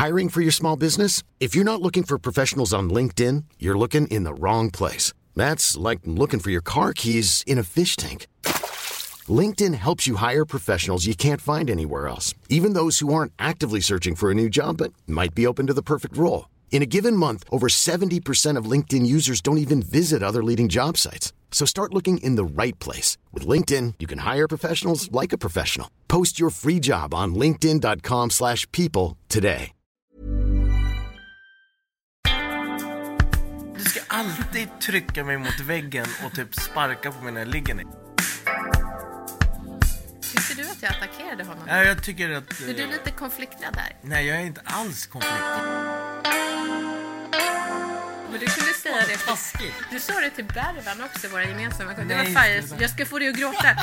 Hiring for your small business? If you're not looking for professionals on LinkedIn, you're looking in the wrong place. That's like looking for your car keys in a fish tank. LinkedIn helps you hire professionals you can't find anywhere else, even those who aren't actively searching for a new job but might be open to the perfect role. In a given month, over 70% of LinkedIn users don't even visit other leading job sites. So start looking in the right place. With LinkedIn, you can hire professionals like a professional. Post your free job on linkedin.com/people today. Du ska alltid trycka mig mot väggen och typ sparka på mig när jag ligger ner. Tycker du att jag attackerade honom? Ja, jag tycker att... Är du lite konflikträdd där? Nej, jag är inte alls konflikträdd. Men du kunde säga det. Taskigt. Du sa det till Bervan också, våra gemensamma. Det Nej, var färg. Jag ska få dig att gråta.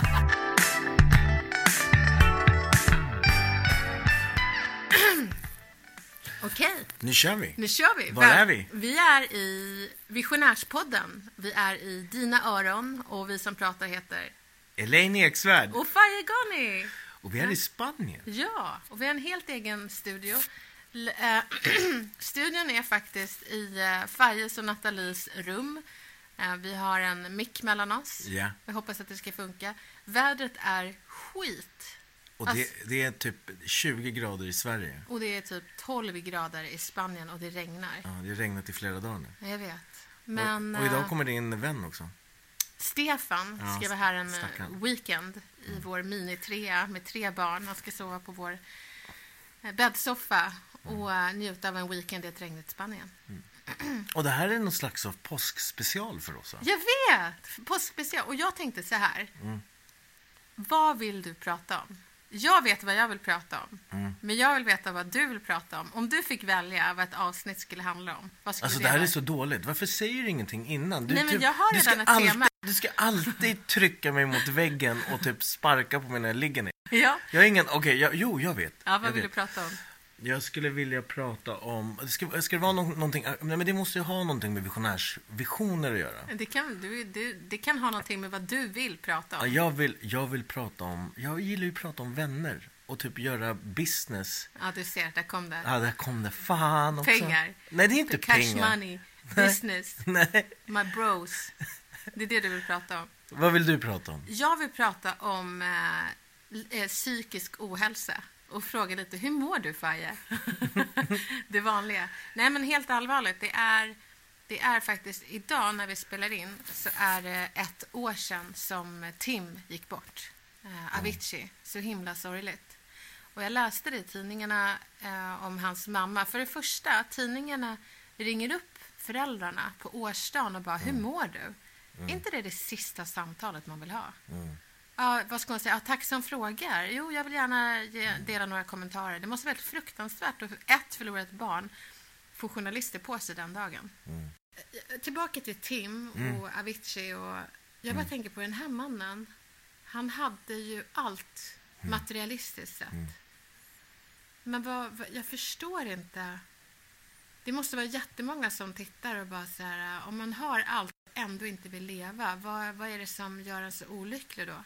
Okej. Nu kör vi. Var är vi? Vi är i Visionärspodden. Vi är i dina öron. Och vi som pratar heter Elaine Eksvärd. och Faye Ghani. Och vi är i Spanien. Ja, och vi har en helt egen studio. Studion är faktiskt i Fayes och Nathalies rum. Vi har en mick mellan oss. Ja. Jag hoppas att det ska funka. Vädret är skit. Och det är typ 20 grader i Sverige. Och det är typ 12 grader i Spanien och det regnar. Ja, det har regnat i flera dagar nu. Jag vet. Men, och idag kommer din vän också. Stefan ska vara här en stackarn. weekend i vår minitrea med 3 barn. Han ska sova på vår bäddsoffa och njuta av en weekend i ett regnigt Spanien. Och det här är någon slags av påskspecial för oss, va? Jag vet! Påskspecial. Och jag tänkte så här. Vad vill du prata om? Jag vet vad jag vill prata om. Men jag vill veta vad du vill prata om. Om du fick välja vad ett avsnitt skulle handla om. Vad skulle Alltså det här är så dåligt. Varför säger du ingenting innan? Nej, men jag har redan ett tema. Du ska alltid trycka mig mot väggen och typ sparka på mig när jag ligger ner. Ja. Jag har ingen... Jo, jag vet. Ja, vad vill du prata om? Jag skulle vilja prata om... Ska det vara någonting... Nej, men det måste ju ha någonting med visioner att göra. Det kan ha någonting med vad du vill prata om. Ja, jag vill prata om... Jag gillar ju att prata om vänner. Och typ göra business. Ja, du ser. Där kom det. Ja, där kom det. Fan också. Pengar. Nej, det är inte Cash pengar. money. Business. Nej. My bros. Det är det du vill prata om. Vad vill du prata om? Jag vill prata om psykisk ohälsa. Och fråga lite, hur mår du, Faye? Det vanliga. Nej, men helt allvarligt. Det är faktiskt idag när vi spelar in så är det 1 år sedan som Tim gick bort. Avicii. Så himla sorgligt. Och jag läste det i tidningarna om hans mamma. För det första, tidningarna ringer upp föräldrarna på årsdagen och bara, hur mår du? Är inte det sista samtalet man vill ha? Ja, vad ska man säga? Ja, tack som frågar. Jo, jag vill gärna dela några kommentarer. Det måste vara helt fruktansvärt att förlora ett barn. Få journalister på sig den dagen. Tillbaka till Tim och Avicii. Och jag bara tänker på den här mannen. Han hade ju allt materialistiskt sett. Men jag förstår inte. Det måste vara jättemånga som tittar och bara så här, om man har allt och ändå inte vill leva, vad är det som gör en så olycklig då?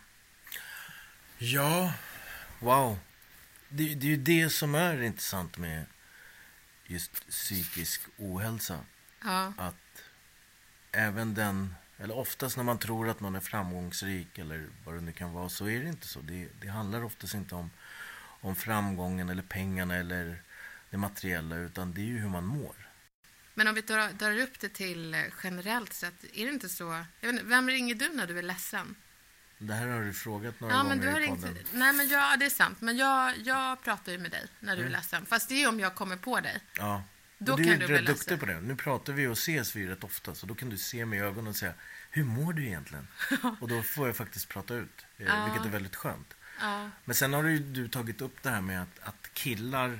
Ja, wow. Det är ju det som är intressant med just psykisk ohälsa. Ja. Att även eller oftast när man tror att någon är framgångsrik eller vad det nu kan vara, så är det inte så. Det handlar oftast inte om framgången eller pengarna eller det materiella, utan det är ju hur man mår. Men om vi drar upp det till generellt sett, är det inte så? Jag vet inte, vem ringer du när du är ledsen? Det här har du frågat några Ja, gånger men du har i ringt. podden. Nej, men det är sant. Men jag pratar ju med dig när du är ledsen. Fast det är om jag kommer på dig. Ja. Då du kan är du bli rätt duktig ledsen. på det. Nu pratar vi och ses vi rätt ofta, så då kan du se mig i ögonen och säga, hur mår du egentligen? Och då får jag faktiskt prata ut, vilket är väldigt skönt. Ja. Men sen har du tagit upp det här med att killar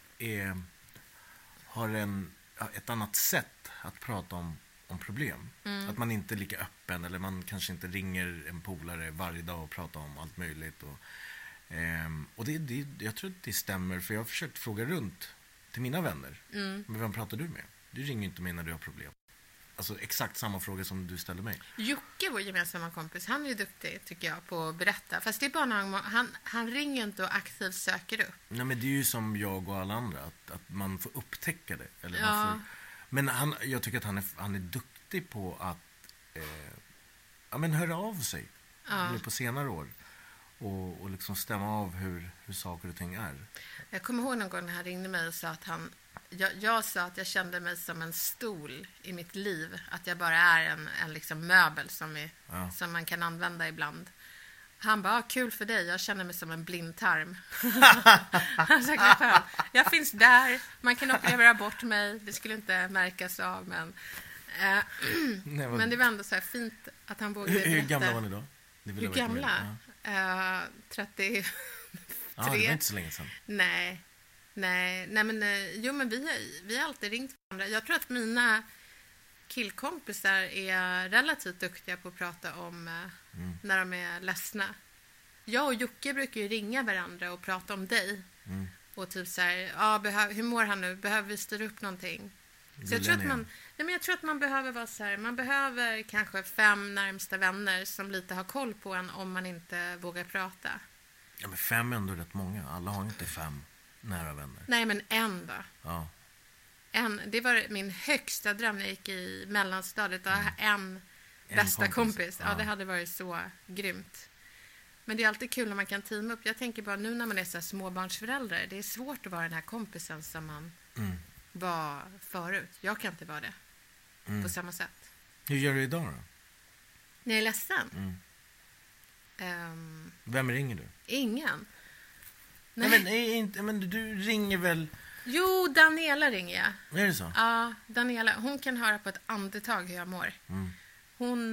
har ett annat sätt att prata om problem. Att man inte är lika öppen, eller man kanske inte ringer en polare varje dag och pratar om allt möjligt. Och jag tror att det stämmer, för jag har försökt fråga runt till mina vänner. Men vem pratar du med? Du ringer inte mig när du har problem. Alltså exakt samma fråga som du ställde mig. Jocke, vår gemensamma kompis, han är ju duktig tycker jag på att berätta. Fast det är bara när han ringer inte och aktivt söker upp. Nej, men det är ju som jag och alla andra. Att man får upptäcka det. Eller Ja. man får, men jag tycker att han är duktig på att höra av sig. Nu på senare år. Och liksom stämma av hur saker och ting är. Jag kommer ihåg någon gång när han ringde mig och sa att jag sa att jag kände mig som en stol i mitt liv. Att jag bara är en liksom möbel som man kan använda ibland. Han bara, kul för dig, jag känner mig som en blindtarm. Jag finns där, man kan operera bort mig, det skulle inte märkas av. Men det var ändå så här fint att han vågade berätta. Hur gamla var ni då? Hur gamla? 33. Ja, det var inte så länge sedan. Nej, men vi har alltid ringt varandra. Jag tror att mina killkompisar är relativt duktiga på att prata om när de är ledsna. Jag och Jocke brukar ju ringa varandra och prata om dig. Och typ så här, hur mår han nu? Behöver vi styra upp någonting? Så jag tror att man behöver vara så här, man behöver kanske 5 närmsta vänner som lite har koll på en om man inte vågar prata. Ja, men 5 är ändå rätt många. Alla har inte 5 nära vänner. Nej, men en då. Ja. Det var min högsta dröm när jag gick i mellanstadiet. Att ha en bästa kompis. Ja, det hade varit så grymt. Men det är alltid kul när man kan teama upp. Jag tänker bara nu när man är så här småbarnsförälder. Det är svårt att vara den här kompisen som man var förut. Jag kan inte vara det på samma sätt. Hur gör du idag då? När jag är ledsen? Vem ringer du? Ingen. Nej. Men du ringer väl... Jo, Daniela ringer jag. Är det så? Ja, Daniela. Hon kan höra på ett andetag hur jag mår. Hon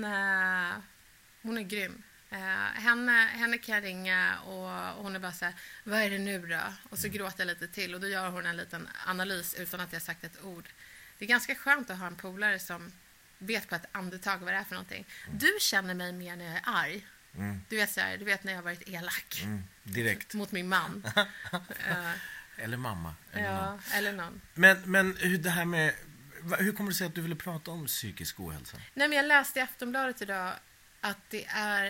är grym. Henne kan jag ringa och hon är bara så här, vad är det nu då? Och så gråter jag lite till och då gör hon en liten analys utan att jag sagt ett ord. Det är ganska skönt att ha en polare som vet på ett andetag vad det är för någonting. Du känner mig mer när jag är arg. Du vet när jag har varit elak. Direkt. Mot min man. Eller mamma. Eller någon. Men hur kommer det sig att du ville prata om psykisk ohälsa? Nej, men jag läste i Aftonbladet idag att det är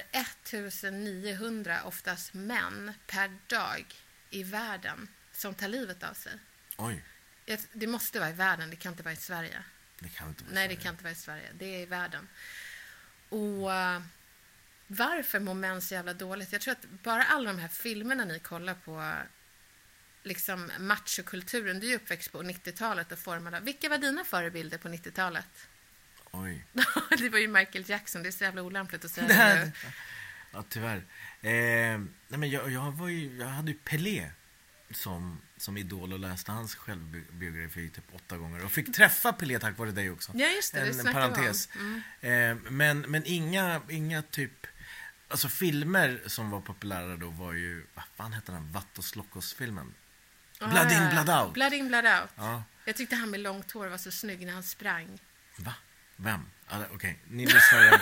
1900 oftast män per dag i världen som tar livet av sig. Oj. Det måste vara i världen, det kan inte vara i Sverige. Det kan inte vara Nej, det kan inte vara i Sverige. Det är i världen. Och varför mår män så jävla dåligt? Jag tror att bara alla de här filmerna ni kollar på, liksom machokulturen, du är uppväxt på 90-talet och formade. Vilka var dina förebilder på 90-talet? Oj. Det var ju Michael Jackson, det är så jävla olämpligt att säga det. Ja, tyvärr. Nej, men jag hade ju Pelé som idol och läste hans självbiografi typ 8 gånger och fick träffa Pelé tack vare dig också. Ja, just det. En parentes. Men inga typ, alltså filmer som var populära då var ju, vad fan heter den? Vatos Locos-filmen. Blood in, blood out. Blood in, blood out. Ja. Jag tyckte han med långt hår var så snygg när han sprang. Va? Vem? Okej, ni lyssnar.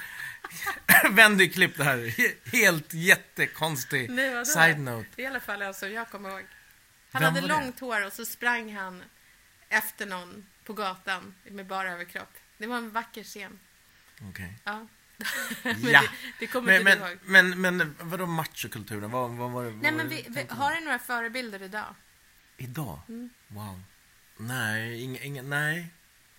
Vänd i klipp det här. Helt jättekonstig side note. I alla fall alltså, jag kommer ihåg. Han Vem hade var det? långt hår och så sprang han efter någon på gatan med bara överkropp. Det var en vacker scen. Okej. Ja. Ja. Det kommer inte ihåg. Men vadå machokulturen? Nej, men vi har du några förebilder idag? Idag? Wow. Nej, ingen nej.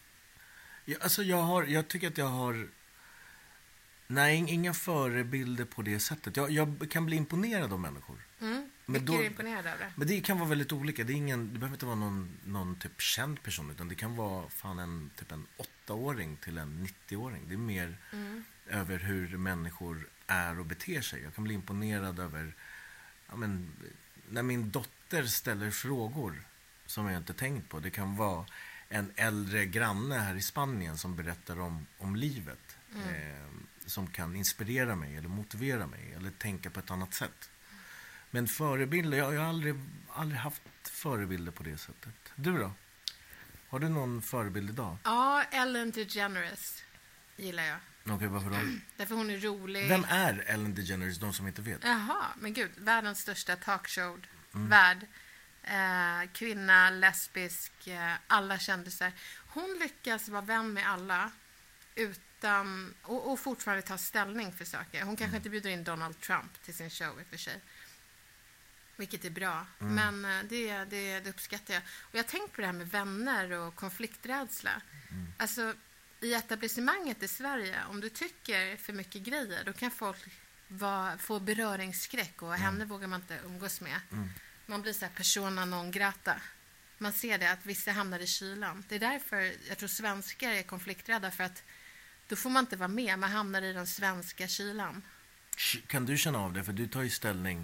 Jag tycker att jag har... Nej, inga förebilder på det sättet. Jag kan bli imponerad av människor. Mycket är imponerad av det. Men det kan vara väldigt olika. Det behöver inte vara någon typ känd person, utan det kan vara fan en 8-åring till en 90-åring. Det är mer över hur människor är och beter sig. Jag kan bli imponerad över när min dotter ställer frågor som jag inte tänkt på. Det kan vara en äldre granne här i Spanien som berättar om livet. Som kan inspirera mig eller motivera mig eller tänka på ett annat sätt. Men förebilder, jag har aldrig haft förebilder på det sättet. Du då? Har du någon förebild idag? Ja, Ellen DeGeneres gillar jag. Okej, varför då? Därför hon är rolig. Vem är Ellen DeGeneres, de som inte vet? Jaha, men gud, världens största talkshow-värd. kvinna, lesbisk, alla kändisar. Hon lyckas vara vän med alla utan, och fortfarande ta ställning för saker. Hon kanske inte bjuder in Donald Trump till sin show i och för sig. Vilket är bra. Men det uppskattar jag. Och jag har tänkt på det här med vänner och konflikträdsla. Alltså, i etablissemanget i Sverige, om du tycker för mycket grejer, då kan folk få beröringsskräck och henne vågar man inte umgås med. Man blir så här persona non grata. Man ser det att vissa hamnar i kylan. Det är därför jag tror svenskar är konflikträdda, för att då får man inte vara med. Man hamnar i den svenska kylan. Kan du känna av det? För du tar ju ställning.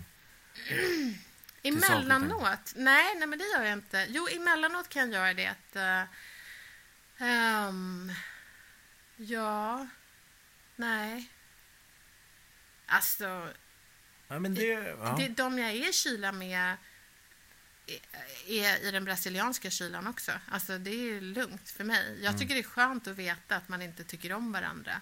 Emellanåt? Nej, men det gör jag inte. Jo, emellanåt kan jag göra det. Att, ja, nej. Alltså, ja, men de jag är i kylan med är i den brasilianska kylan också. Alltså, det är lugnt för mig. Jag tycker det är skönt att veta att man inte tycker om varandra.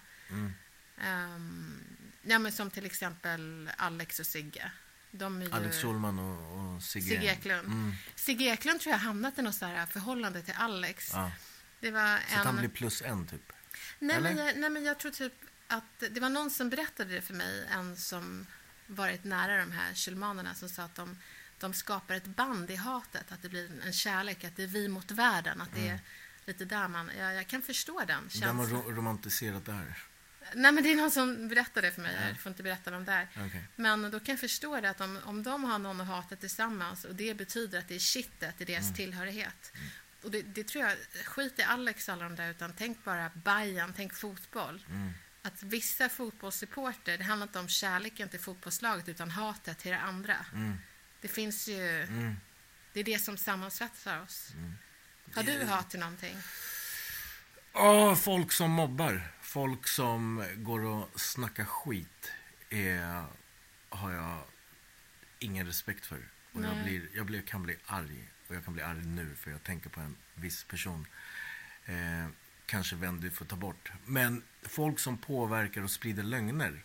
Ja, men som till exempel Alex och Sigge. Alex Schulman och Sigge Eklund. Sigge Eklund tror jag hamnat i något så här förhållande till Alex. Ja. Det var så att han blir +1 typ? Nej, men jag tror typ att det var någon som berättade det för mig, en som varit nära de här Schulmanerna, som sa att de skapar ett band i hatet, att det blir en kärlek, att det är vi mot världen, att det är lite där jag kan förstå den känslan. Vem har romantiserat det här? Nej, men det är någon som berättar det för mig. Jag får inte berätta vem det är. Okay. Men då kan jag förstå det, att om de har någon att hata tillsammans, och det betyder att det är kittet i deras tillhörighet. Och det tror jag, skit i Alex alla de där, utan tänk bara Bayern, tänk fotboll. Att vissa fotbollssupporter, det handlar inte om kärleken till fotbollslaget, utan hatet till det andra. Det finns ju, det är det som sammansvetsar oss. Har du hat till någonting? Folk som mobbar. Folk som går och snackar skit har jag ingen respekt för. Och jag kan bli arg. Och jag kan bli arg nu, för jag tänker på en viss person. Kanske vem du får ta bort. Men folk som påverkar och sprider lögner.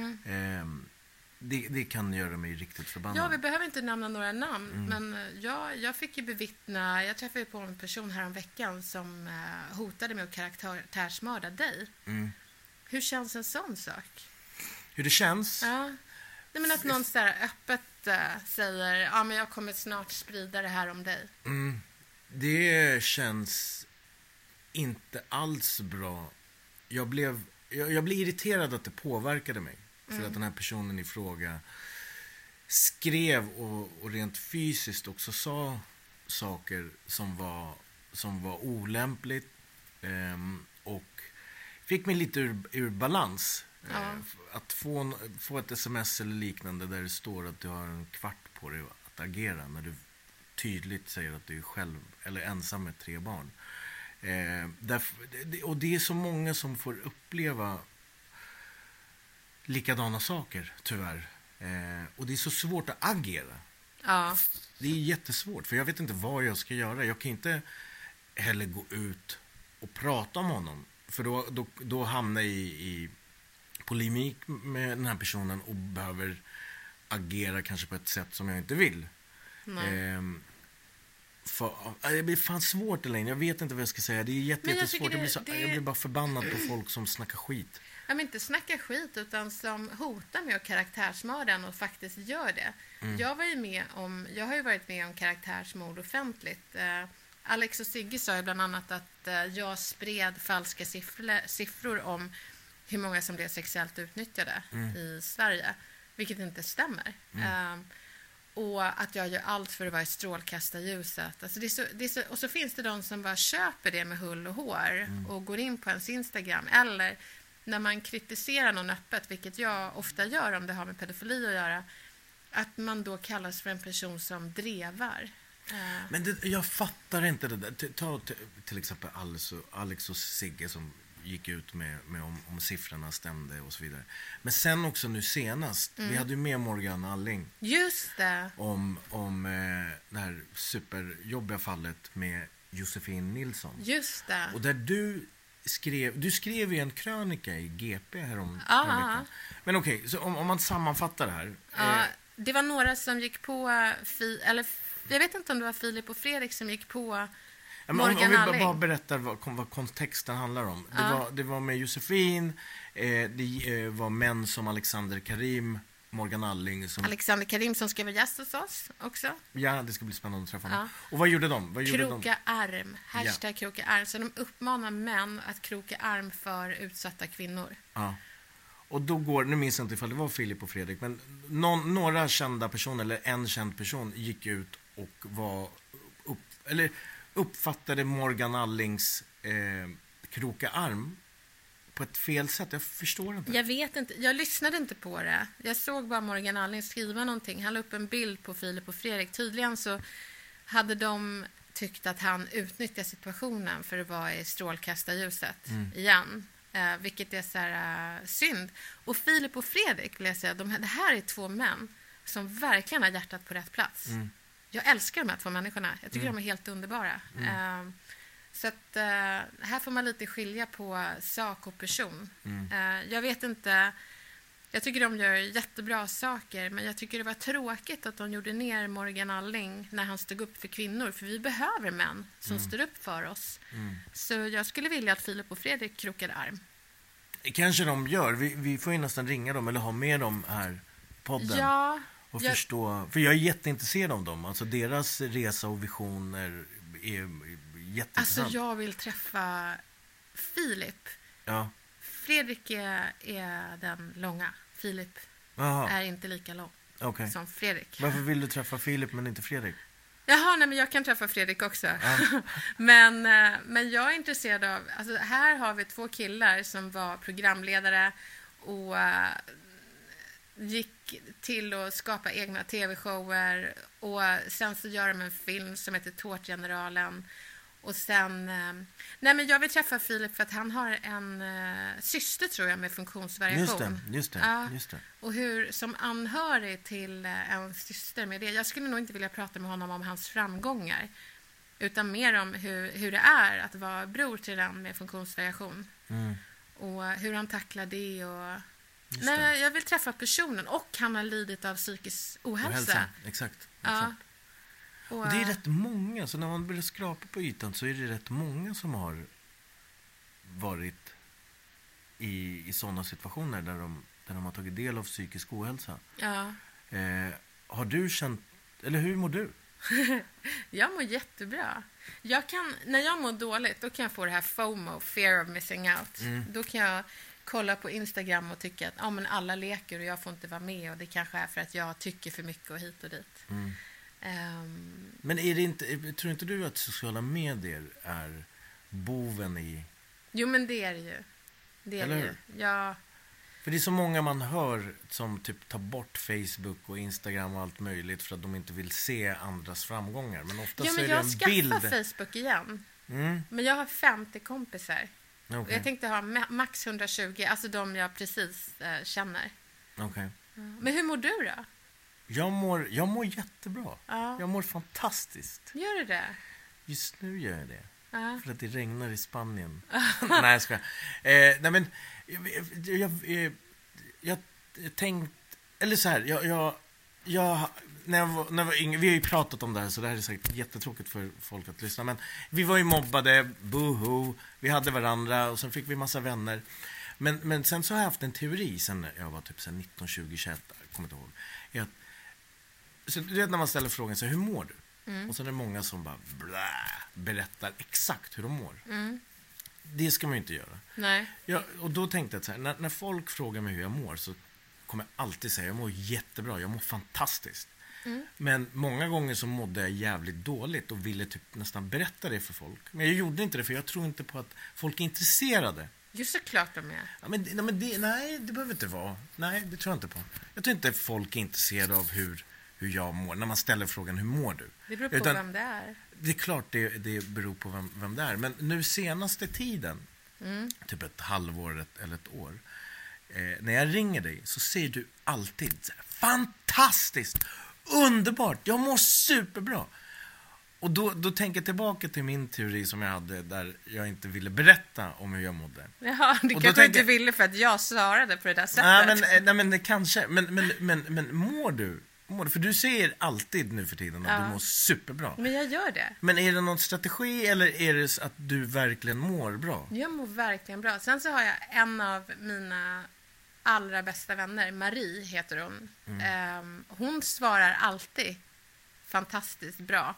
Det kan göra mig riktigt förbannad. Ja, vi behöver inte nämna några namn. Men jag fick ju bevittna, jag träffade på en person här om veckan som hotade med att karaktärsmörda dig. Hur känns en sån sak? Hur det känns? Ja. Nej, men att någon så här öppet säger, men jag kommer snart sprida det här om dig. Det känns inte alls bra. Jag blev irriterad att det påverkade mig. För att den här personen i fråga skrev och rent fysiskt också sa saker som var olämpligt. Och fick mig lite ur balans. Att få ett sms eller liknande där det står att du har en kvart på dig att agera, när du tydligt säger att du är själv eller ensam med 3 barn. Och det är så många som får uppleva likadana saker, tyvärr. Och det är så svårt att agera. Det är jättesvårt, för jag vet inte vad jag ska göra. Jag kan inte heller gå ut och prata om honom, för då hamnar jag i polemik med den här personen och behöver agera kanske på ett sätt som jag inte vill. Det blir fan svårt, Elaine. Jag vet inte vad jag ska säga. Det är jättesvårt. Jag blir bara förbannad på folk som snackar skit. Ja, men inte snacka skit, utan som hotar med att karaktärsmörda och faktiskt gör det. Jag har ju varit med om karaktärsmord offentligt. Alex och Sigge sa ju bland annat att jag spred falska siffror om hur många som blev sexuellt utnyttjade i Sverige, vilket inte stämmer. Och att jag gör allt för att vara i strålkastarljuset. Alltså och så finns det de som bara köper det med hull och hår och går in på ens Instagram. Eller när man kritiserar någon öppet, vilket jag ofta gör om det har med pedofili att göra, att man då kallas för en person som drevar. Men jag fattar inte det där. Ta till exempel Alex och Sigge som gick ut med om siffrorna stämde och så vidare. Men sen också nu senast, vi hade ju med Morgan Alling. Just det. Om det här superjobbiga fallet med Josefin Nilsson. Just det. Och där du skrev ju en krönika i GP härom veckan. Men okej, så om man sammanfattar det här. Det var några som gick på Jag vet inte om det var Filip och Fredrik som gick på Om Morgan vi Alling. bara berättar vad kontexten handlar om. Det var med Josefin, det var män som Alexander Karim, Morgan Alling. Alexander Karim som ska vara gäst hos oss också. Ja, det ska bli spännande att träffa honom. Ja. Och vad gjorde de? Kroka arm. Hashtag kroka arm. Så de uppmanar män att kroka arm för utsatta kvinnor. Ja. Och då nu minns jag inte ifall det var Filip och Fredrik, men några kända personer, eller en känd person, gick ut och uppfattade Morgan Allings kroka arm på ett fel sätt. Jag förstår inte. Jag vet inte. Jag lyssnade inte på det. Jag såg bara Morgan Alling skriva någonting. Han la upp en bild på Filip och Fredrik. Tydligen så hade de tyckt att han utnyttjar situationen för att vara i strålkastarljuset igen. Vilket är så här synd. Och Filip och Fredrik, vill jag säga, det här är två män som verkligen har hjärtat på rätt plats. Jag älskar de här två människorna. Jag tycker de är helt underbara. Så att här får man lite skilja på sak och person. Jag vet inte. Jag tycker de gör jättebra saker, men jag tycker det var tråkigt att de gjorde ner Morgan Alling när han stod upp för kvinnor, för vi behöver män som står upp för oss. Så jag skulle vilja att Filip och Fredrik krokade arm. Kanske de gör. Vi får ju nästan ringa dem eller ha med dem här på podden. Ja. Och förstå, för jag är jätteintresserad av dem. Alltså deras resa och visioner är jätteintressant. Alltså jag vill träffa Filip. Ja. Fredrik är den långa. Filip är inte lika lång som Fredrik. Varför vill du träffa Filip men inte Fredrik? Jaha, nej, men jag kan träffa Fredrik också. Ja. men jag är intresserad av... Alltså, här har vi två killar som var programledare och gick till att skapa egna tv-shower. Och sen så gör de en film som heter Tårtgeneralen. Och sen... nej, men jag vill träffa Filip för att han har en syster, tror jag, med funktionsvariation. Just det. Ja. Och hur, som anhörig till en syster med det. Jag skulle nog inte vilja prata med honom om hans framgångar. Utan mer om hur det är att vara bror till den med funktionsvariation. Och hur han tacklar det. Och... Nej, jag vill träffa personen. Och han har lidit av psykisk ohälsa. Exakt. Ja. Och det är rätt många, så när man börjar skrapa på ytan så är det rätt många som har varit i sådana situationer där de har tagit del av psykisk ohälsa. Ja. Har du känt, eller hur mår du? Jag mår jättebra. När jag mår dåligt, då kan jag få det här FOMO, fear of missing out. Då kan jag kolla på Instagram och tycka att men alla leker och jag får inte vara med, och det kanske är för att jag tycker för mycket och hit och dit. Men är det inte, tror inte du att sociala medier är boven i... Jo, men det är det ju. Det är eller det hur? ju. Ja. För det är så många man hör som typ tar bort Facebook och Instagram och allt möjligt för att de inte vill se andras framgångar. Men ofta så är det en bild. Jag skaffar Facebook igen. Men jag har 50 kompisar. Okay. Och jag tänkte ha max 120, alltså de jag precis känner. Okay. Men hur mår du då? Jag mår jättebra. Ja. Jag mår fantastiskt. Gör du det? Just nu gör jag det. Ja. För att det regnar i Spanien. Nej, jag ska. Nej, men jag tänkte, eller så här, när jag var yngre, vi har ju pratat om det här, så det här är säkert jättetråkigt för folk att lyssna, men vi var ju mobbade, boohoo, vi hade varandra och sen fick vi massa vänner. Men sen så har jag haft en teori sen jag var typ 19, 20, 21, kommer inte ihåg. Så du vet när man ställer frågan så hur mår du? Och så är det många som bara berättar exakt hur de mår. Det ska man ju inte göra. Nej. Och då tänkte jag så här, när folk frågar mig hur jag mår så kommer jag alltid säga jag mår jättebra, jag mår fantastiskt. Men många gånger så mådde jag jävligt dåligt och ville typ nästan berätta det för folk. Men jag gjorde inte det, för jag tror inte på att folk är intresserade. Jo, såklart de är. Ja, nej, det behöver inte vara. Nej, det tror jag inte på. Jag tror inte folk är intresserade av hur jag mår. När man ställer frågan, hur mår du? Det beror på vem det är. Det är klart det beror på vem det är. Men nu senaste tiden, typ ett halvår eller ett år, när jag ringer dig så säger du alltid så här, fantastiskt, underbart, jag mår superbra. Och då tänker jag tillbaka till min teori som jag hade, där jag inte ville berätta om hur jag mådde. Ja, det kanske inte ville för att jag svarade på det där sättet. Nej, men det kanske. Men mår du mår du? För du säger alltid nu för tiden att du mår superbra. Men jag gör det. Men är det någon strategi eller är det så att du verkligen mår bra? Jag mår verkligen bra. Sen så har jag en av mina allra bästa vänner, Marie heter hon. Hon svarar alltid fantastiskt bra.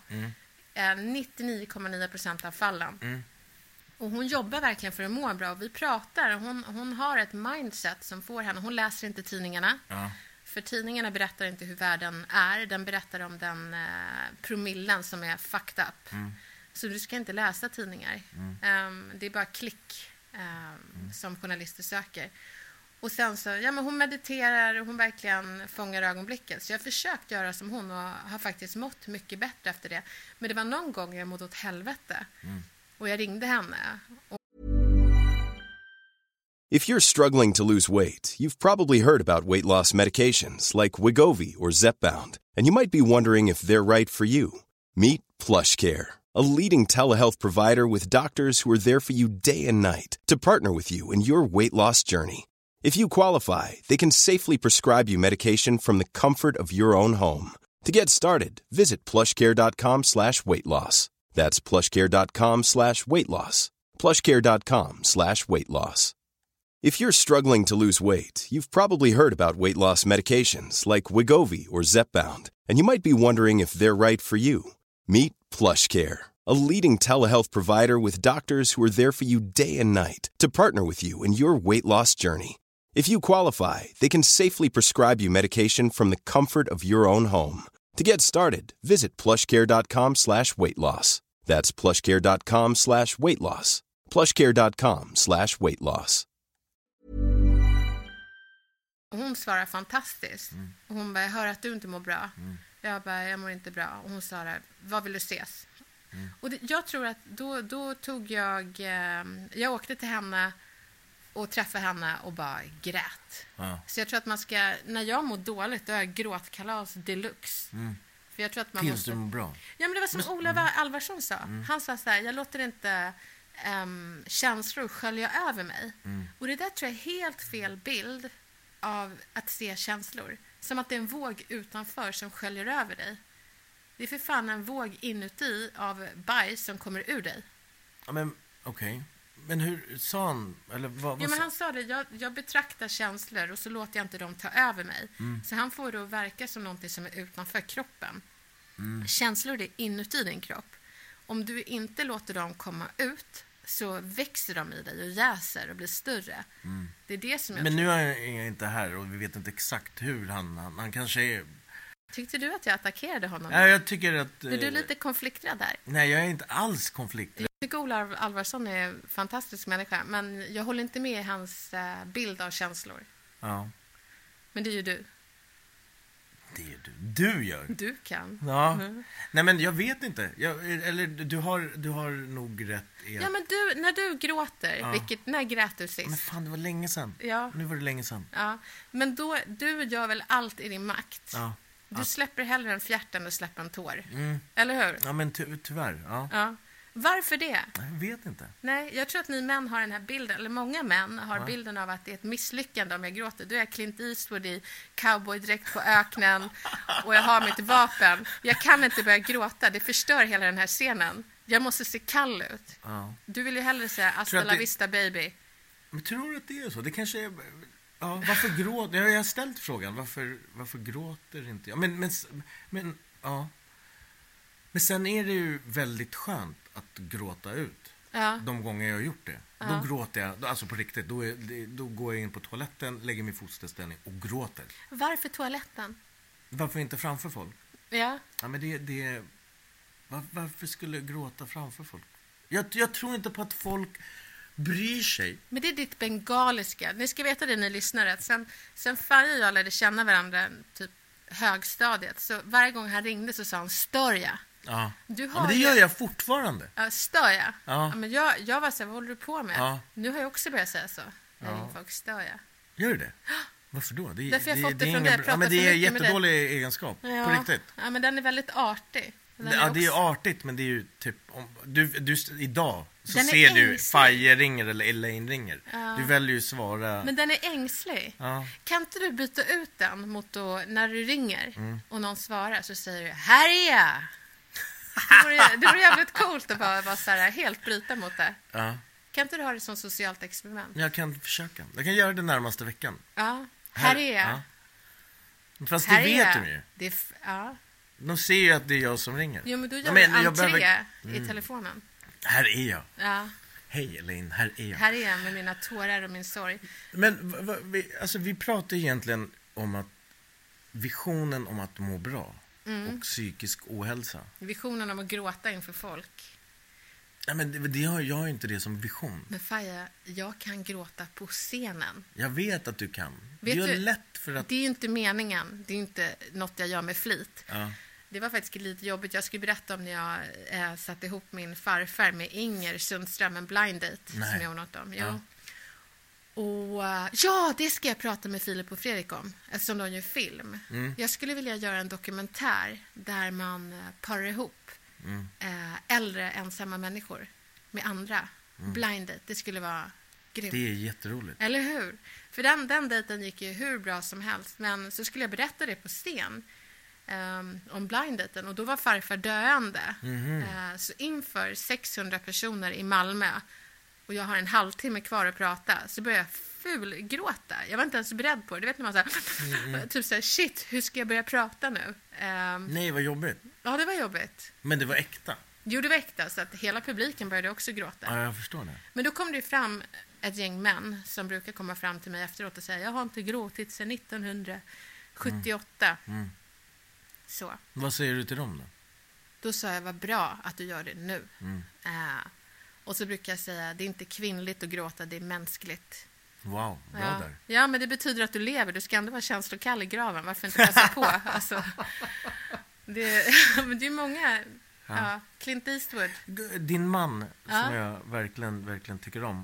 99,9% av fallen. Och hon jobbar verkligen för att må bra. Och vi pratar. Hon har ett mindset som får henne. Hon läser inte tidningarna. Ja. För tidningarna berättar inte hur världen är. Den berättar om den promillen som är fucked up. Så du ska inte läsa tidningar. Det är bara klick som journalister söker. Och sen så, men hon mediterar och hon verkligen fångar ögonblicket. Så jag har försökt göra som hon och har faktiskt mått mycket bättre efter det. Men det var någon gång jag mådde åt helvete. Och jag ringde henne. If you're struggling to lose weight, you've probably heard about weight loss medications like Wegovy or Zepbound, and you might be wondering if they're right for you. Meet PlushCare, a leading telehealth provider with doctors who are there for you day and night to partner with you in your weight loss journey. If you qualify, they can safely prescribe you medication from the comfort of your own home. To get started, visit plushcare.com/weightloss. That's plushcare.com/weightloss. plushcare.com/weightloss. If you're struggling to lose weight, you've probably heard about weight loss medications like Wegovy or Zepbound, and you might be wondering if they're right for you. Meet PlushCare, a leading telehealth provider with doctors who are there for you day and night to partner with you in your weight loss journey. If you qualify, they can safely prescribe you medication from the comfort of your own home. To get started, visit plushcare.com/weightloss. That's plushcare.com/weightloss. plushcare.com/weightloss. Hon svarar fantastiskt. Och hon bara, jag hör att du inte mår bra. Jag bara, jag mår inte bra. Och hon svarar, vad vill du ses? Och jag tror att då tog jag åkte till henne och träffade henne och bara grät. Så jag tror att man ska, när jag mår dåligt, då är jag gråtkalas deluxe. För jag tror att man tills du mår bra. Ja, men det var som Olof Alvarsson sa. Han sa så här, jag låter inte känslor skölja över mig. Och det där tror jag är helt fel bild av att se känslor. Som att det är en våg utanför som sköljer över dig. Det är för fan en våg inuti av bajs som kommer ur dig. Ja, men okej. Men hur sa han? Eller vad men han sa det, jag betraktar känslor och så låter jag inte dem ta över mig. Så han får då verka som någonting som är utanför kroppen. Känslor är inuti din kropp. Om du inte låter dem komma ut så växer de i dig och jäser och blir större. Det är det som jag Men tror. nu är jag inte här och vi vet inte exakt hur han kanske är... Tyckte du att jag attackerade honom? Ja, jag tycker att... Är du lite konflikträdd där? Nej, jag är inte alls konflikträdd. Jag tycker Olof Alvarsson är en fantastisk människa, men jag håller inte med i hans bild av känslor. Ja. Men det är ju du. Det är du gör. Du kan. Ja. Nej, men jag vet inte. Eller du har nog rätt. Ja, men när du gråter, när grät du sist? Men fan, det var länge sedan. Ja. Nu var det länge sedan. Ja, men du gör väl allt i din makt? Ja. Du släpper hellre en fjärt än du släpper en tår. Eller hur? Ja, men tyvärr. Ja. Varför det? Jag vet inte. Nej, jag tror att ni män har den här bilden, eller många män har bilden av att det är ett misslyckande om jag gråter. Då är jag Clint Eastwood i cowboydräkt på öknen och jag har mitt vapen. Jag kan inte börja gråta, det förstör hela den här scenen. Jag måste se kall ut. Ja. Du vill ju hellre säga hasta la vista baby. Men tror du att det är så? Det kanske är... Ja, varför gråter... Jag har ställt frågan. Varför gråter inte jag? Men ja. Men sen är det ju väldigt skönt att gråta ut. Ja. De gånger jag har gjort det. Då gråter jag, alltså på riktigt. Då går jag in på toaletten, lägger mig i fosterställning och gråter. Varför toaletten? Varför inte framför folk? Ja. Ja, men varför skulle jag gråta framför folk? Jag tror inte på att folk bryr sig. Men det är ditt bengaliska. Ni ska veta det, ni lyssnare. Sen Faye och jag lärde känna varandra typ högstadiet. Så varje gång han ringde så sa han, stör jag? Ja. Du har Men det gör jag fortfarande. Ja, stör jag? Ja. Men jag var så här, vad håller du på med? Ja. Nu har jag också börjat säga så. När ringer folk, stör jag? Gör du det? Varför då? Därför jag fått det från dig. Men det är en jättedålig egenskap. Ja. På riktigt. Ja, men den är väldigt artig. Ja, det är artigt, men det är ju typ du idag så Den är ser du ängslig. Faye ringer eller Elaine ringer. Ja. Du väljer ju svara. Men den är ängslig. Ja. Kan inte du byta ut den mot då, när du ringer och någon svarar så säger du här är jag. Det vore jävligt coolt att bara vara så här, helt bryta mot det. Ja. Kan inte du ha det som socialt experiment? Jag kan försöka. Jag kan göra det närmaste veckan. Ja, här är jag. Ja. Fast Här det är vet jag. de ju. Det är de De ser ju att det är jag som ringer. Jo, men då gör Ja, du men jag entré behöver- i telefonen. Här är jag. Ja, Hej Elaine, här är jag. här är jag med mina tårar och min sorg. Men vi pratar egentligen om att visionen om att må bra och psykisk ohälsa. Visionen om att gråta inför folk. Nej, men det har jag inte det som vision. Men Faye, jag kan gråta på scenen. Jag vet att du kan. Vet det är du, lätt för att... Det är ju inte meningen. Det är inte något jag gör med flit. Ja. Det var faktiskt lite jobbigt. Jag skulle berätta om när jag satte ihop min farfar med Inger Sundström, en blind date Nej. som jag ordnat om. Jo. Ja. Och ja, det ska jag prata med Filip och Fredrik om, eftersom de gör film. Jag skulle vilja göra en dokumentär där man parar ihop äldre ensamma människor med andra. Blind date, det skulle vara grymt. Det är jätteroligt. Eller hur? För den dejten gick ju hur bra som helst. Men så skulle jag berätta det på scen om blinddaten. Och då var farfar döende. Så inför 600 personer i Malmö och jag har en halvtimme kvar att prata så började jag fulgråta. Jag var inte ens beredd på det. Du vet när man såhär, typ såhär, shit, hur ska jag börja prata nu? Nej, vad jobbigt. Ja, det var jobbigt. Men det var äkta. Jo, det var äkta, så att hela publiken började också gråta. Ja, jag förstår det. Men då kom det fram ett gäng män som brukar komma fram till mig efteråt och säga jag har inte gråtit sedan 1978. Så. Vad säger du till dem då? Då sa jag, vad bra att du gör det nu. Och så brukar jag säga, det är inte kvinnligt att gråta, det är mänskligt. Wow, bra Ja. där. Ja, men det betyder att du lever. Du ska ändå vara känslokall i graven. Varför inte passa på? Alltså, men det är många... Ja. Clint Eastwood. Din man, Ja. som jag verkligen tycker om,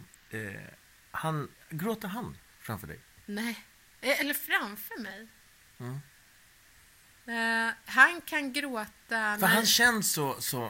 gråter han framför dig? Nej, eller framför mig. Han kan gråta... För han känns så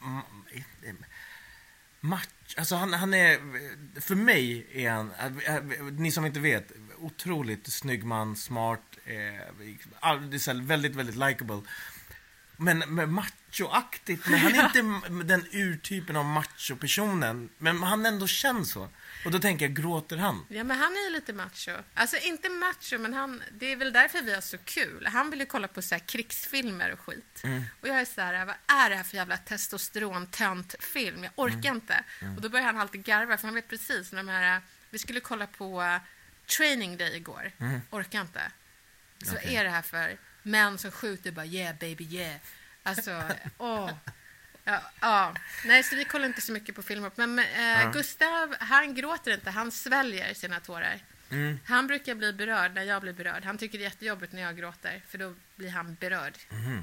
match. Alltså han är, för mig är han, ni som inte vet, otroligt snygg man, smart, väldigt, väldigt likable. Men machoaktigt, men han är inte den urtypen av macho-personen, men han ändå känns så. Och då tänker jag, gråter han? Ja, men han är ju lite macho. Alltså inte macho, men det är väl därför vi har så kul. Han vill ju kolla på så här krigsfilmer och skit. Och jag är så här, vad är det här för jävla testosteron-tönt-film? Jag orkar inte. Och då börjar han alltid garva, för han vet precis när de här... Vi skulle kolla på Training Day igår. Orkar inte. Så Okej. är det här för män som skjuter bara, yeah baby, yeah. Alltså, åh. Ja. Nej, så vi kollar inte så mycket på filmer. Men Gustav, han gråter inte. Han sväljer sina tårar. Han brukar bli berörd när jag blir berörd. Han tycker det är jättejobbigt när jag gråter, för då blir han berörd.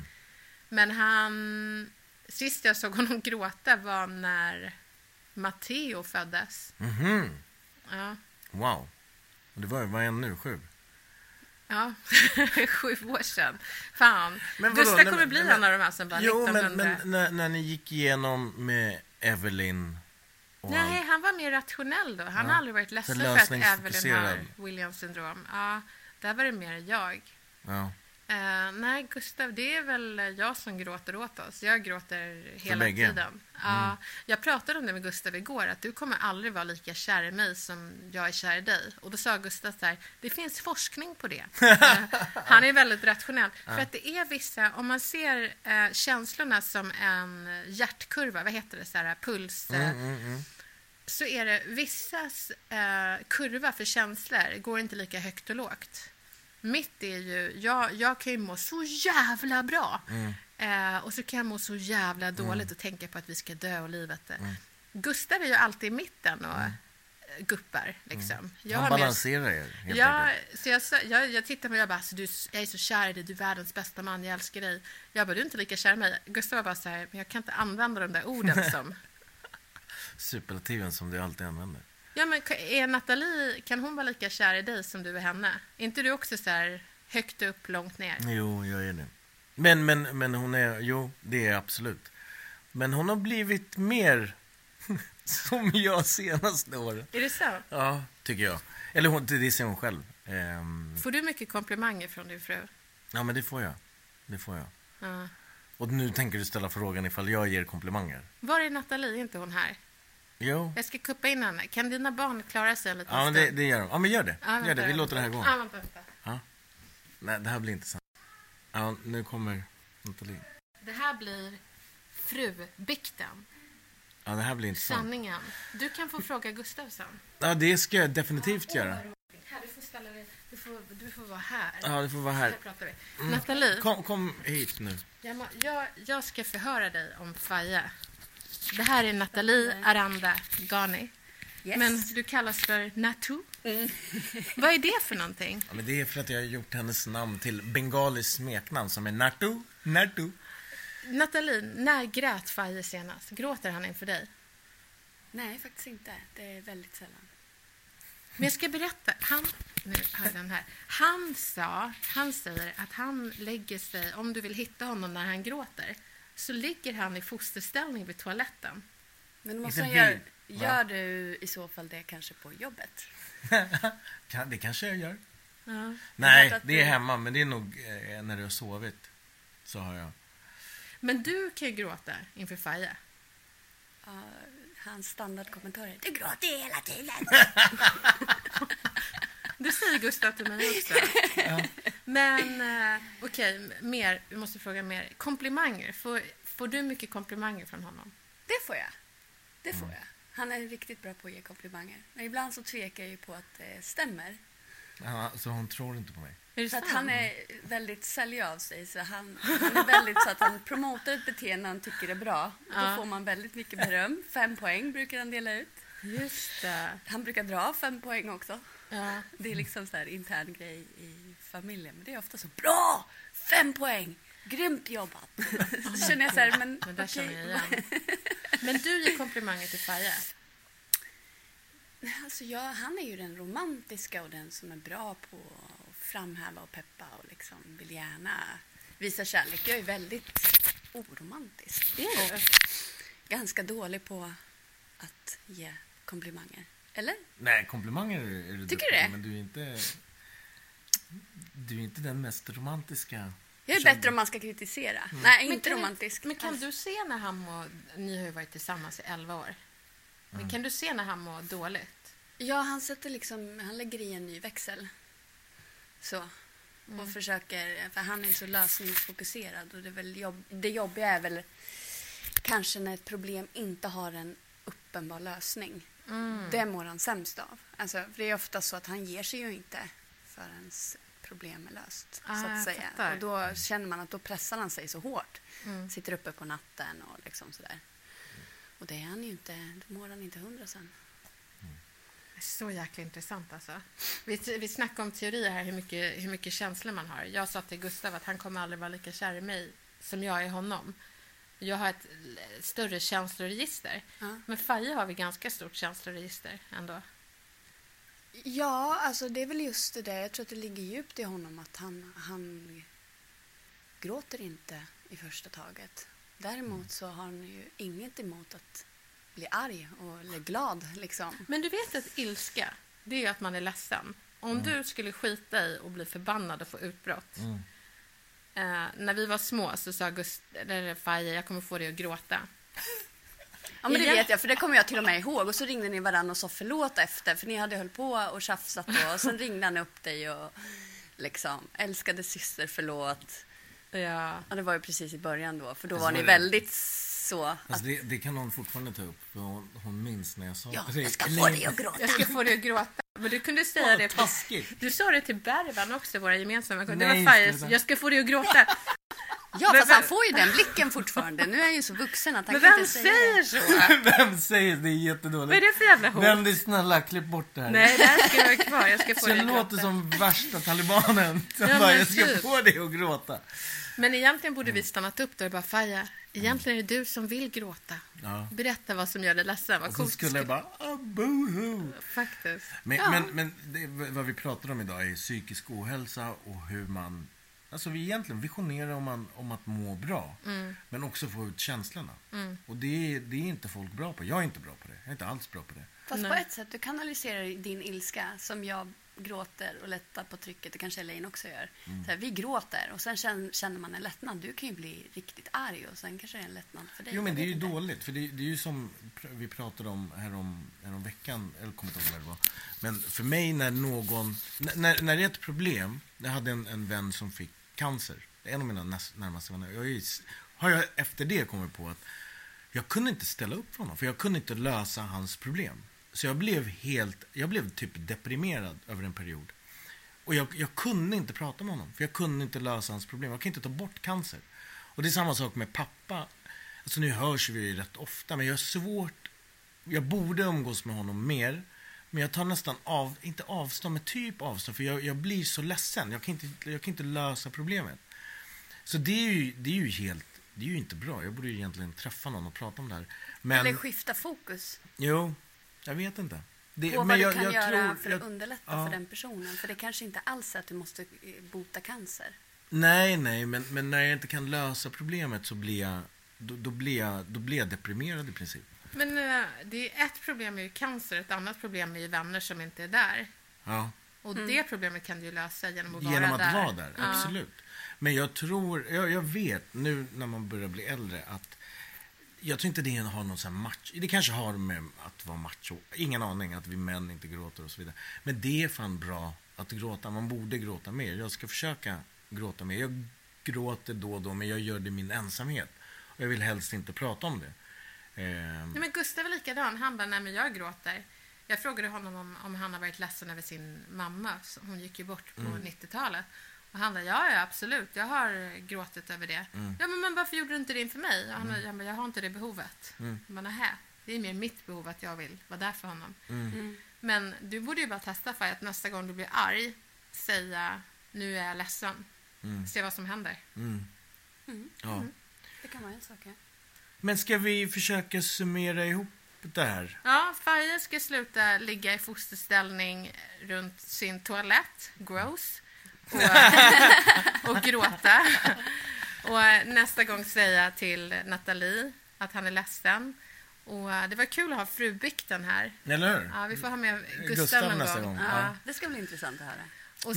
Men sist jag såg honom gråta var när Matteo föddes. Ja. Wow. Och det var en nu, 7. Ja, 7 år sedan. Fan. Men vadå? Gustav kommer bli en av de här som bara Jo, 1900. men när ni gick igenom med Evelyn och Nej, han var mer rationell då. Han har aldrig varit ledsen för att Evelyn lösningsfokuserad. har Williams syndrom. Ja, där var det mer jag. ja. Nej, Gustav, det är väl jag som gråter åt oss. Jag gråter hela bägge. tiden. Ja, jag pratade om det med Gustav igår, att du kommer aldrig vara lika kär i mig som jag är kär i dig. Och då sa Gustav så här, det finns forskning på det. Han är väldigt rationell. För att det är vissa, om man ser känslorna som en hjärtkurva, vad heter det, så här, puls... Så är det vissas kurva för känslor går inte lika högt och lågt. Mitt är ju, jag kan ju må så jävla bra. Och så kan jag må så jävla dåligt och tänka på att vi ska dö och livet. Gustav är ju alltid i mitten och guppar. Liksom. Jag Han har mer- balanserar er, helt Ja, enkelt. så jag tittar på mig och bara, jag är så kär i dig, du är världens bästa man, jag älskar dig. Jag bara, du är inte lika kär i mig. Gustav var bara så här, men jag kan inte använda de där orden som... Superlativen som du alltid använder. Ja, men är Nathalie, kan hon vara lika kär i dig som du är henne? Är inte du också så här högt upp, långt ner? Jo, jag är det. Men hon är, jo, det är absolut. Men hon har blivit mer som jag senaste året. Är det så? Ja, tycker jag. Eller det ser hon själv. Får du mycket komplimanger från din fru? Ja, men det får jag. Det får jag. Ja. Och nu tänker du ställa frågan ifall jag ger komplimanger. Var är Nathalie? Är inte hon här? Jo. Jag ska kuppa in henne. Kan dina barn klara sig en liten Ja, men stund? det gör de. Ja, men gör det. Ja, Gör det. Vi låter det här gå. Ja, vänta. Ja. Nej, det här blir inte sant. Ja, nu kommer Nathalie. Det här blir frubikten. Ja, det här blir inte sant. Sanningen. Du kan få fråga Gustavsson. Ja, det ska jag definitivt göra. Här, du får ställa dig. Du får vara här. Ja, det får vara här. Här pratar vi. Nathalie, Kom hit nu. jag ska förhöra dig om Faye. Det här är Nathalie Aranda Ghani. Yes. Men du kallas för Natu. Vad är det för någonting? Ja, men det är för att jag har gjort hennes namn till bengalis smeknamn som är Natu. Nathalie, när grät Faye senast? Gråter han inför dig? Nej, faktiskt inte. Det är väldigt sällan. Men jag ska berätta. Han säger att han lägger sig, om du vill hitta honom när han gråter, så ligger han i fosterställning vid toaletten. Men då måste Inte han vi, gör du i så fall det kanske på jobbet? Det kanske jag gör. Ja. Nej, det är hemma, men det är nog när du har sovit. Så har jag. Men du kan ju gråta inför Faye. Ja, hans standardkommentarer. Du gråter hela tiden. Det säger Gustav till mig också. Ja. Men okej, mer. Vi måste fråga mer. Komplimanger. Får du mycket komplimanger från honom? Det får jag. Det får jag. Han är riktigt bra på att ge komplimanger. Men ibland så tvekar jag ju på att det stämmer. Ja, så hon tror inte på mig. Är det För att sant? han är väldigt sälj av sig. Så han är väldigt så att han promotar ett beteende han tycker är bra. Ja. Då får man väldigt mycket beröm. 5 poäng brukar han dela ut. Just det. Han brukar dra 5 poäng också. Ja. Det är liksom så här intern grej i familjen. Men det är ofta så bra! 5 poäng! Grymt jobbat! Så känner jag så här, men där okej. känner jag igen. Men du ger komplimanger till Faye. Alltså han är ju den romantiska och den som är bra på att framhäva och peppa och liksom vill gärna visa kärlek. Jag är väldigt oromantisk. Är du? Och ganska dålig på att ge komplimanger. Eller? Nej, komplimanger är du Tycker du duktig, det? men du är inte den mest romantiska. Jag är bättre om man ska kritisera. Nej, inte romantisk. Men kan du se när han mår... Ni har ju varit tillsammans i 11 år. Men kan du se när han mår dåligt? Ja, han lägger i en ny växel. Så. Och försöker, för han är så lösningsfokuserad. Och det är väl det jobbiga är väl kanske när ett problem inte har en uppenbar lösning. Det mår han sämst av. Alltså, för det är ofta så att han ger sig ju inte förrän problem är löst. Så att säga. Fattar. Och då känner man att då pressar han sig så hårt. Sitter uppe på natten och liksom sådär. Och det är han ju inte, då mår han inte 100 sen. Det är så jäkla intressant alltså. Vi snackade om teorier här, hur mycket känslor man har. Jag sa till Gustav att han kommer aldrig vara lika kär i mig som jag är i honom. Jag har ett större känsloregister. Ja. Men Faye har vi ganska stort känsloregister ändå. Ja, alltså det är väl just det där. Jag tror att det ligger djupt i honom att han gråter inte i första taget. Däremot så har han ju inget emot att bli arg eller glad liksom. Men du vet att ilska, det är ju att man är ledsen. Om du skulle skita i och bli förbannad och få utbrott. När vi var små så sa Faye, jag kommer få dig att gråta. Ja, men det vet jag, för det kommer jag till och med ihåg. Och så ringde ni varann och sa förlåt efter, för ni hade höll på och tjafsat då. Och sen ringde han upp dig och liksom, älskade syster, förlåt. Ja. Ja, det var ju precis i början då, för då Alltså, var ni var det- väldigt så... Alltså det kan hon fortfarande ta upp. För hon minns när jag sa Ja, det. jag ska få dig att gråta. Jag ska få dig att gråta. Men du kunde säga det. Taskigt. Du sa det till Bervan också, våra gemensamma. Det Nej, var Faye, sluta. jag ska få dig att gråta. Ja, Men- fast han får ju den blicken fortfarande. Nu är han ju så vuxen att han Men kan vem inte säga det. säger så? Vem säger det? Det är jättedåligt. Vad är det för jävla hot? Vem, det är snälla, klipp bort det här. Nej, det här ska jag ha kvar. Jag ska få Så dig det att låter gråta. som värsta talibanen. Som Ja, bara, men jag ska typ. få dig att gråta. Men egentligen borde vi stannat upp då och bara, Faye, egentligen är det du som vill gråta. Ja. Berätta vad som gör dig ledsen. Vad Och så coolt. skulle jag bara, boohoo. Faktiskt. Men, Ja. men det, vad vi pratar om idag är psykisk ohälsa och hur man Alltså vi egentligen visionerar om att må bra. Men också få ut känslorna. Och det är inte folk bra på. Jag är inte bra på det. Jag är inte alls bra på det. Fast på ett sätt, du kanaliserar din ilska som jag gråter och lättar på trycket. Det kanske Elaine också gör. Så här, vi gråter och sen känner man en lättnad. Du kan ju bli riktigt arg och sen kanske det är en lättnad för dig. Jo, men det är ju dåligt. För det är ju som vi pratade om härom veckan. Eller kommer inte ihåg när det var. Men för mig när det är ett problem. Jag hade en vän som fick cancer. En av mina närmaste vänner. Har jag efter det kommit på att jag kunde inte ställa upp för honom. För jag kunde inte lösa hans problem. Så jag blev typ deprimerad över en period. Och jag kunde inte prata med honom. För jag kunde inte lösa hans problem. Jag kan inte ta bort cancer. Och det är samma sak med pappa. Alltså nu hörs vi ju rätt ofta. Men jag har svårt. Jag borde umgås med honom mer. Men jag tar nästan inte avstånd, men typ avstånd. För jag blir så ledsen. Jag kan inte lösa problemet. Så det är ju inte bra. Jag borde ju egentligen träffa någon och prata om det här. Men, eller skifta fokus. Jo, jag vet inte. På vad du kan göra för att underlätta för den personen. För det kanske inte alls är att du måste bota cancer. Nej, men när jag inte kan lösa problemet så blir jag deprimerad i princip. Men det är ett problem är ju cancer, ett annat problem är ju vänner som inte är där. Ja. Och det problemet kan du ju lösa genom att vara där. Ja. Absolut. Men jag vet nu när man börjar bli äldre att jag tror inte det har någon sån här macho. Det kanske har med att vara macho. Ingen aning att vi män inte gråter och så vidare. Men det är fan bra att gråta. Man borde gråta mer. Jag ska försöka gråta mer. Jag gråter då och då, men jag gör det i min ensamhet. Och jag vill helst inte prata om det. Nej, men Gustav är likadan. Han bara, nej men jag gråter. Jag frågade honom om han har varit ledsen över sin mamma. Hon gick ju bort på 90-talet. Och han bara, ja absolut. Jag har gråtit över det. Ja men varför gjorde du inte det inför mig? Och han bara, jag har inte det behovet. Men det är mer mitt behov att jag vill vara där för honom. Men du borde ju bara testa för att nästa gång du blir arg säga, nu är jag ledsen. Se vad som händer. Ja. Det kan vara en sak. Men ska vi försöka summera ihop det här? Ja, Faye ska sluta ligga i fosterställning runt sin toalett. Gross. Och gråta. Och nästa gång säga till Nathalie att han är ledsen. Och det var kul att ha frubikten här. Eller hur? Ja, vi får ha med Gustav nästa gång. Ja. Det ska bli intressant att höra. Och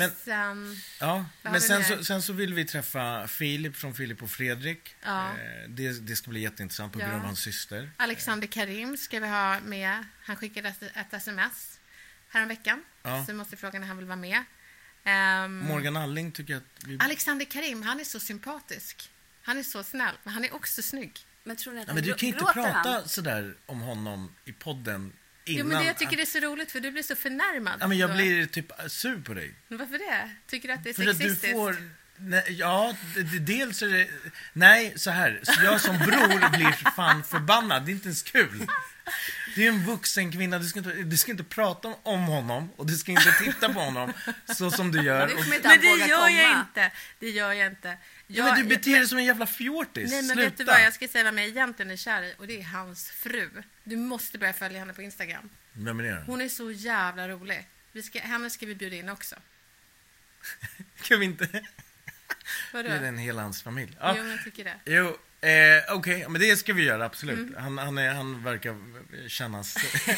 sen så vill vi träffa Filip från Filip och Fredrik. Ja. Det ska bli jätteintressant på grund av hans syster. Alexander Karim ska vi ha med. Han skickade ett sms häromveckan. Så vi måste fråga när han vill vara med. Morgan Alling tycker att Alexander Karim, han är så sympatisk. Han är så snäll, men han är också snygg. Men tror ni att men du kan inte prata sådär om honom i podden innan. Jo, men jag tycker det är så roligt för du blir så förnärmad. Ja, men jag blir typ sur på dig. Men varför det? Tycker du att det är för sexistiskt? Att du får, dels är det... Nej, så här. Så jag som bror blir fan förbannad. Det är inte ens kul. Det är en vuxen kvinna. Du ska inte prata om honom. Och du ska inte titta på honom så som du gör. Men det gör jag inte. Det gör jag inte. Men du beter dig som en jävla fjortis. Nej, men sluta. vet du vad? Jag ska säga vad jag egentligen är kär i. Och det är hans fru. Du måste börja följa henne på Instagram. Vem är det? Hon är så jävla rolig. Henne ska vi bjuda in också. Kan vi inte? Vadå? Det är en hel hans familj. Jo, men jag tycker det. Jo, okej. Men det ska vi göra, absolut. Han verkar kännas...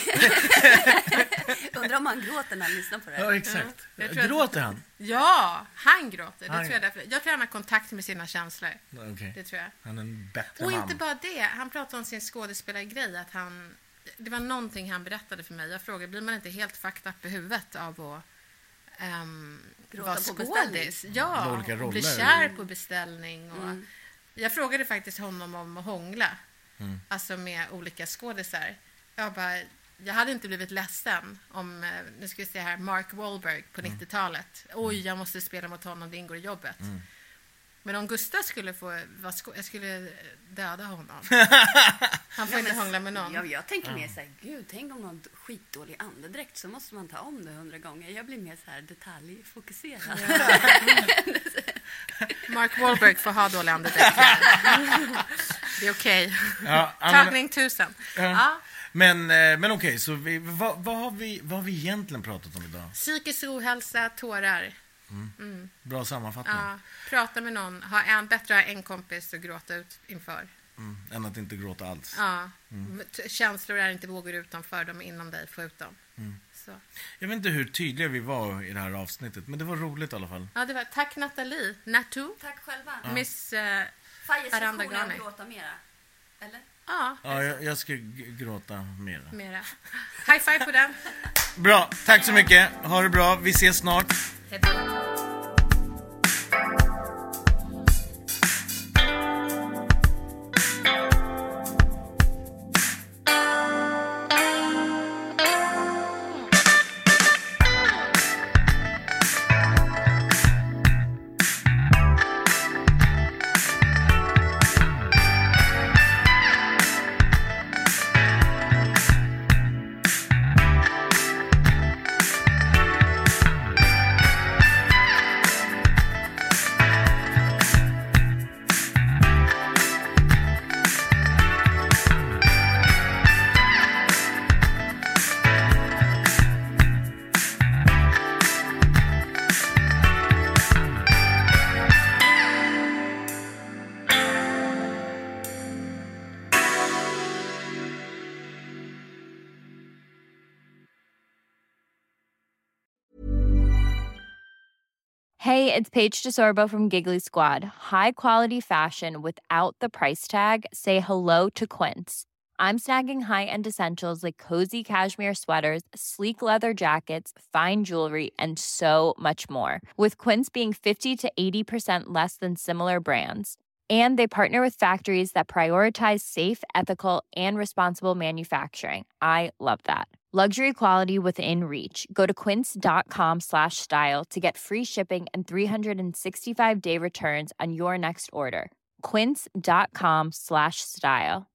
Undrar om han gråter när han lyssnar på det. Ja, exakt. Gråter han? Ja, han gråter. Det tror jag därför. Jag tror han har kontakt med sina känslor. Okay. Det tror jag. Han är en bättre Och man. inte bara det. Han pratade om sin skådespelargrej. Att det var någonting han berättade för mig. Jag frågade, blir man inte helt fucked up i huvudet av att vara skådis? Ja, och bli kär på beställning. Och jag frågade faktiskt honom om att hångla. Alltså med olika skådisar. Jag hade inte blivit ledsen om, nu ska vi se här, Mark Wahlberg på 90-talet. Oj, jag måste spela mot honom, det ingår i jobbet. Men om Gustav skulle jag skulle döda honom. Han får inte hångla med någon. Jag tänker mer så här, gud, tänk om någon skitdålig andedräkt så måste man ta om det 100 gånger. Jag blir mer så här detaljfokuserad. Mark Wahlberg får ha dålig andedräkt. Det är okej. Tagning 1000. Ja. Men okej, så vad har vi egentligen pratat om idag? Psykisk ohälsa, tårar. Bra sammanfattning. Ja, prata med någon. Bättre att ha en kompis att gråta ut inför. Än att inte gråta alls. Ja. Känslor är inte vågor utanför, de är inom dig. Få ut dem. Så. Jag vet inte hur tydliga vi var i det här avsnittet, men det var roligt i alla fall. Ja, det var. Tack Nathalie. Natu. Tack själva. Miss Fajes Aranda lektion är Ghani. att gråta mera. Eller? Ja, Ja, jag ska gråta mer. mera. High five på den. Bra, tack så mycket. Ha det bra, vi ses snart. Hej då. Hey, it's Paige DeSorbo from Giggly Squad. High quality fashion without the price tag. Say hello to Quince. I'm snagging high-end essentials like cozy cashmere sweaters, sleek leather jackets, fine jewelry, and so much more. With Quince being 50 to 80% less than similar brands. And they partner with factories that prioritize safe, ethical, and responsible manufacturing. I love that. Luxury quality within reach. Go to quince.com/style to get free shipping and 365-day returns on your next order. Quince.com/style.